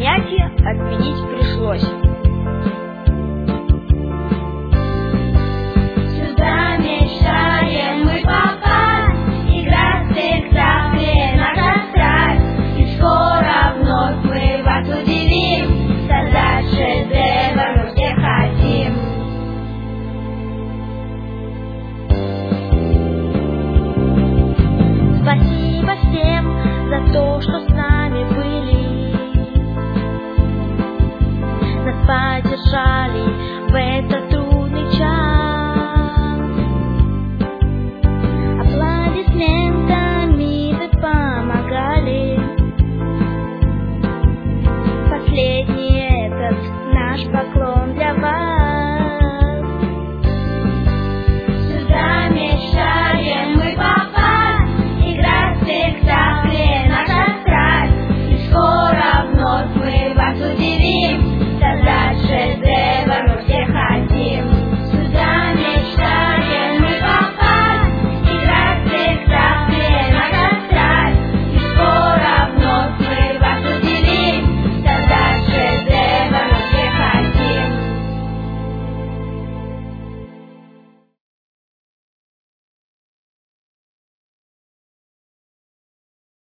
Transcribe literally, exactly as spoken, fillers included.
занятия отменить пришлось. Сюда мечтаем мы попасть, играть в спектакле на кострах, и скоро вновь мы вас удивим, создать шедевр мы все хотим. Спасибо всем за то, что с нами были, нас поддержали в этот труд.